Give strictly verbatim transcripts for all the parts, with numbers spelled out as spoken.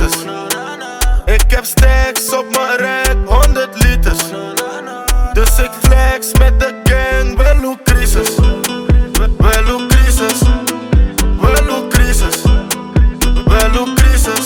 crisis. Ik heb stacks op mijn rek, honderd liters. Dus ik flex met de gang, wel hoe crisis. Wel hoe crisis. Wel hoe crisis. Wel hoe crisis.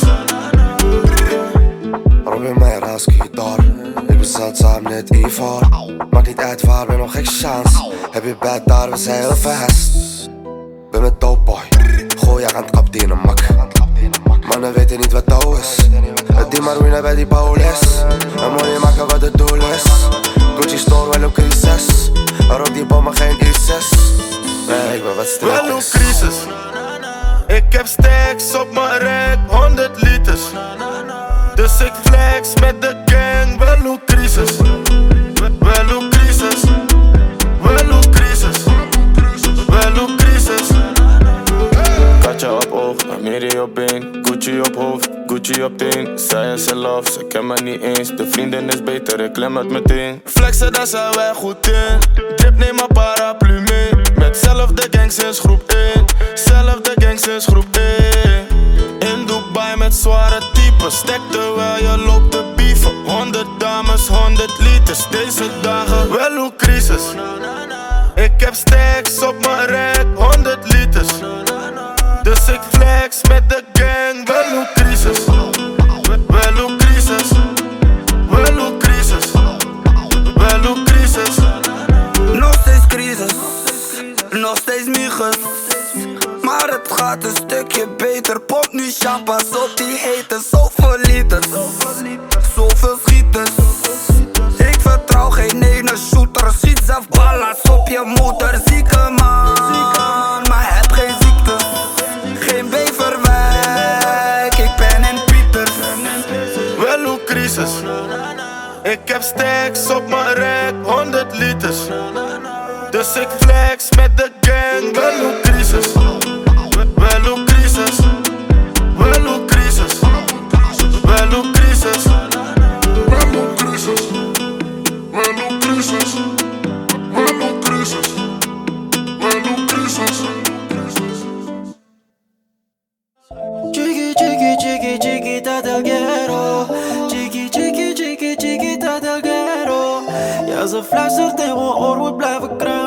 Robin mijn raski daar. Ik ben zeldzaam net Ivar. Maakt niet uit waar, ben nog geen chance. Heb je bed daar, we zijn heel fast. Ben met dope boy. Gooi je aan het kap die in een mak. Mannen weten niet wat touw is. Het die maar winnen bij die bowlers. En money maken wat het doel is. Gucci store, wel ook crisis. Maar op die bommen geen I zes. Nee, ik ben wat stil. Wel hoe crisis. Ik heb stacks op mijn rek, honderd liters. Dus ik flex met de gang, wel hoe crisis. Wel hoe crisis. Wel hoe crisis. Wel hoe crisis. Katja op oog, Amiri op been, Gucci op hoofd, Gucci op teen. Zij is zelf, ze ken me niet eens. De vriendin is beter, ik klem het meteen. Flexen, daar zijn wij goed in. Drip, neem mijn paraplu mee. Met zelfde gang sinds groep één. Zelfde gang sinds groep één. In Dubai met zware types. Stek terwijl je loopt te bieven. Honderd dames, honderd liters. Deze dagen, wel hoe crisis. Ik heb stacks op mijn rek, honderd liters. Dus ik flex met de gang, wel hoe crisis. Wel hoe crisis. Wel hoe crisis. Wel hoe crisis. Nog steeds crisis. Nog steeds migus. Maar het gaat een stukje beter. Pomp nu champagne op die hete. Zoveel liters. Zoveel schieters. Ik vertrouw geen ene shooter. Schiet zelf ballas op je motor. Zieke man, maar heb geen ziekte. Geen Beverwijk, ik ben in Pieter. Wel hoe crisis. Ik heb stacks op mijn rek, honderd liters. Dus ik flex met de gang, wel hoe crisis. Wel hoe crisis. Wel hoe crisis. Wel hoe crisis. Wel hoe crisis. Wel hoe crisis. Wel hoe crisis. Wel hoe crisis. Chiqui, chiqui, chiqui, chiquita del quiero. Chiqui, chiqui, chiqui, chiquita del quiero. Ja, ze fluistert in mijn oor, moet blijven kruipen.